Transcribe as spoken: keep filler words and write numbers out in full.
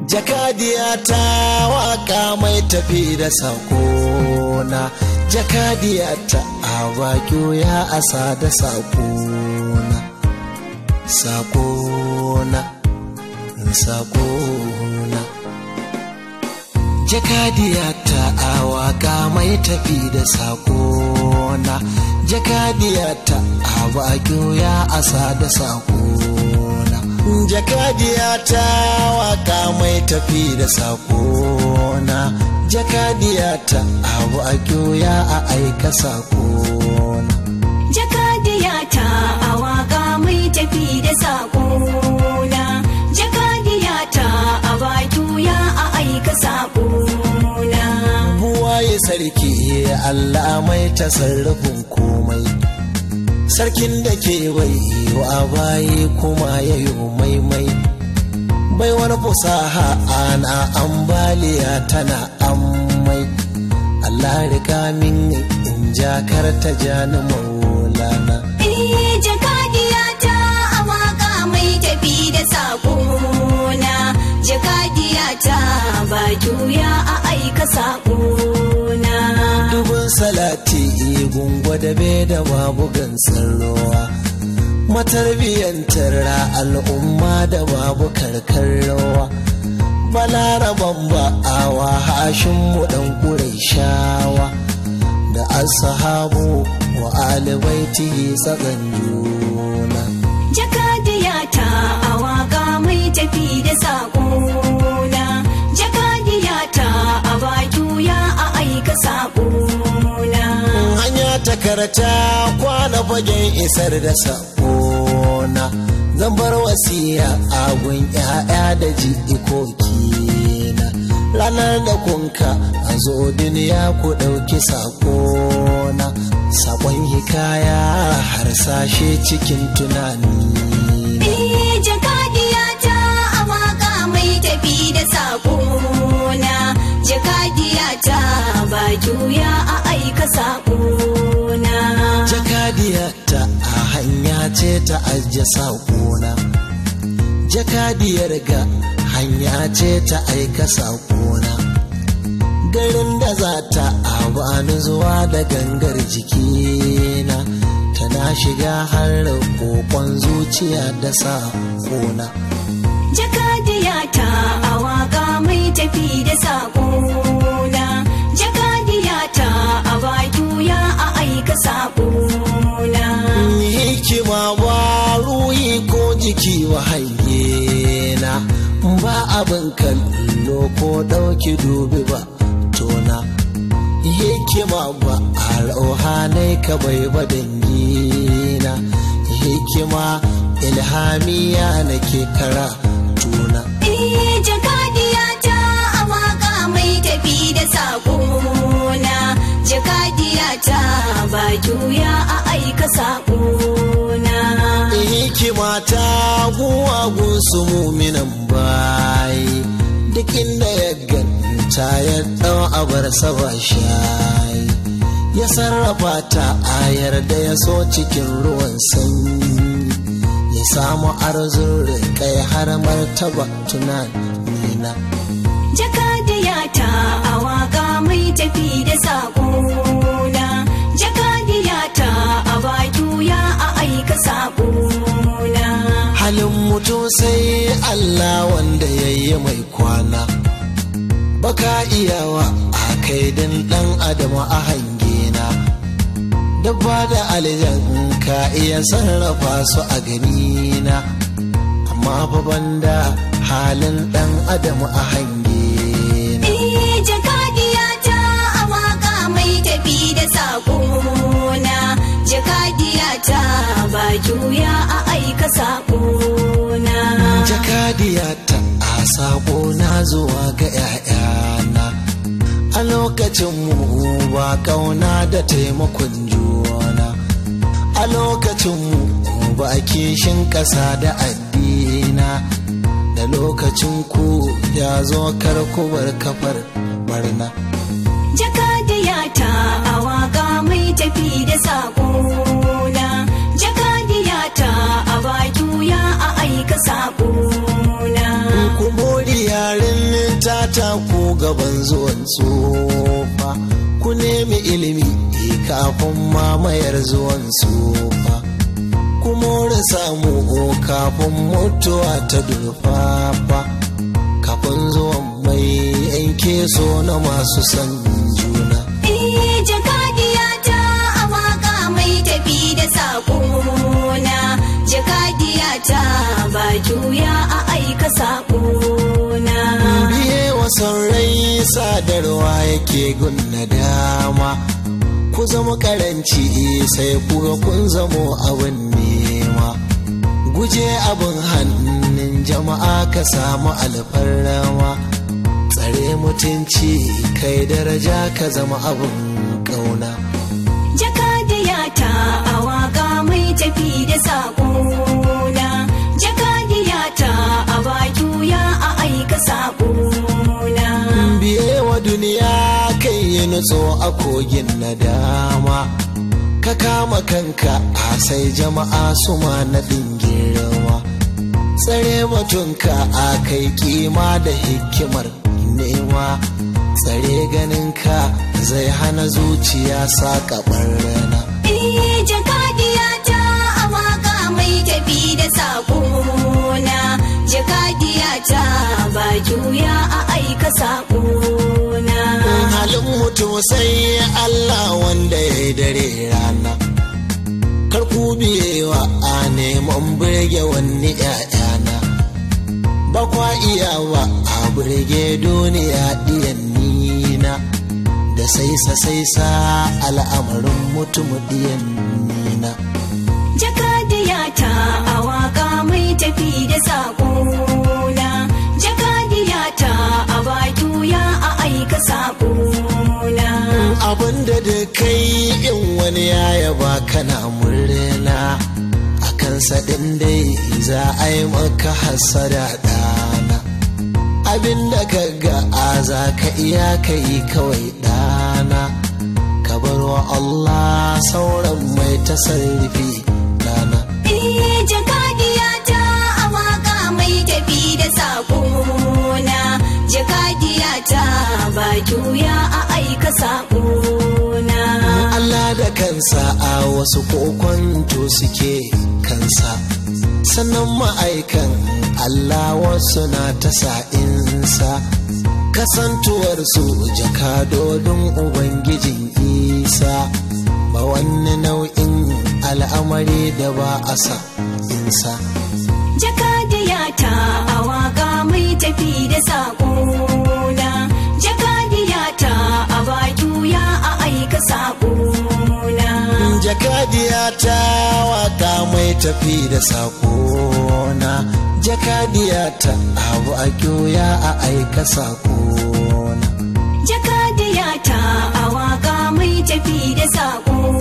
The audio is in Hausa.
jakadiya ta waka mai tafi da sakona, jakadiya ta abaki ya asa da sakona, sakona sakona. Jakadiya ta awaka mai tafi da sakona, jakadiya ta abaki ya asa da sakona, jakadiya ta waka mai tafi da sakona, jakadiya ta abaki ya aika sakona, jakadiya ta awaka mai tafi da sakona, jakadiya ta abaki ya aika sakona. Buwaye sarki Allah mai tasarrufin komai, sarkin da ke bai wa baye kuma ya yi maimai, bai wani fusaha ana ambaliya tana ammai, Allah rika min in jakar ta jani maulana. Eh jakadiya ta awaka mai tafi da sakona, jakadiya ta baki ya a aika sakona. Dubin salati gungwa da bai da babu gansar ruwa, matarbiyantar al'umma da babu karkar rawa, balaraban ba'awa hashin mu dan Qurayshawa, da ashabu wa alibaiti tsakan juna. Jakadiya ta awaka mai tafi da sakona, jakadiya ta abaki ya a aika sakona. Hanya ta karata kwana fagen isar da sakona, zan bar wasiya a gun 'ya'ya da jikoki. Ranar da kunka a zo duniya ku ɗauki sakona, sakon hikaya harsashe cikin tunani. Eh jakadiya ta awaka mai tafi da sakona, jakadiya ta baki ya a aika sakona. Jakadiya ta a hanya ce ta ajiye sakona, jakadiyar ga hanya ce ta aika sakona, garin da za ta abani zuwa da gangar jikina, tana shiga har kokon zuciya da sakona. Jakadiya ta awaka mai tafi da sakona, jakadiya ta abaki ya a aika sakona. Hikima ba ruhi ko jiki wa hayyena, ba abin kallo ko ɗauki dubi ba tona, hikima ba a rauhanai ka bai ba dangina, hikima ilhamiya nake kara tuna. Eh jakadiya ta awaka mai tafi da sakona, jakadiya ta baki ya a aika sakona. Hikima ta guwagun su muminan bayi, duk inda ya ganta ya ɗau abar saba shayi, ya sarrafa ta ayar da ya so cikin ruwan sanyi, ya samu arzun kai har martaba tunanina. Jakadiya ta awaka mai tafi da sakona, jakadiya ta abaki ya a aika sakona. Halin mutum sai Allah wanda ya yi mai kwana, baka iyawa a kaidin ɗan adama a hangena, dabba da aljan ka iya sarrafa su a ganina, amma fa banda halin ɗan adama a hangena. Eh jakadiya ta awaka mai tafi da sakona, jakadiya ta baki ya a aika sakona. Jakadiya ta a sakona zuwa ga 'ya'yana, a lokacin mu ba kauna da taimakon juna, a lokacin mu ba kishin ƙasa da addina, da lokacin ku ya zo karkubar kafar barna. Jakadiya ta awaka mai tafi da sakona, jakadiya ta abaki ya a aika sakona. Ku mori yaren gaban zuwan tsufa, ku nemi ilimi kafin mamayar zuwan tsufa, ku more samu kafin mutuwa ta durfafa, kafin zuwan mai yanke so na masu san juna. Eh, jakadiya ta a waka mai tafi da sakona, jakadiya ta ba juya a aika sakona. Biye wasan rai sadarwa yake gunna dama, ku zama karanci sai kuga kun zamo abin nema, guje abin hannun jama'a ka samu alfarrama, tsare mutunci kai daraja ka zama abin kauna. Jakadiya ta a waka mai tafi da sakona, jakadiya ta a bajuya a aika sakona. Biye wa duniya kai yi nutso a kogin nadama, ka kama kanka a sai jama'a su ma naɗin girma, tsare mutunka a kai kima da hikimar nema, tsare ganinka zai hana zuciya saƙa ɓarna. Eh, jakadiya ta a waka mai tafi da sakona, jakadiya ta ba juya a aika sakona. Halin mutum sai Allah wanda ya yi dare rana, kar ku biyewa a neman birge wani ‘ya'yana, ba kwa iyawa a birge duniya ɗiyan nina, da saisa saisa al'amarin mutum ɗiyan nina. Jakadiya ta a waka mai tafi da sakona, jakadiya ta a bajuya a aika sakona. Abinda da kai in wani ya yaba kana murna, a kansa ɗin dai za a yi maka hasada ɗana, abinda ka ga a za ka iya ka yi kawai ɗana, ka bar wa Allah sauran mai tasarrufi ɗana. Eh, jakadiya ta a waka mai tafi da sakona, jakadiya ta ba juya a aika sakona. Allah da kansa a wasu kokonto suke kansa, sannan ma'aikan Allah wasu na ta sa'insa, kasantuwarsu jakadodin Ubangijin Isa, ba wani nau'in al'amari da ba a sa insa. Jakadiya ta a waka mai tafi da sakona, jakadiya ta a bajuya a aika sakona. Jakadiya ta waka mai tafi da sakona, jakadiya ta abu a kyoya a aika sakona. Jakadiya ta a waka mai tafi da sakona.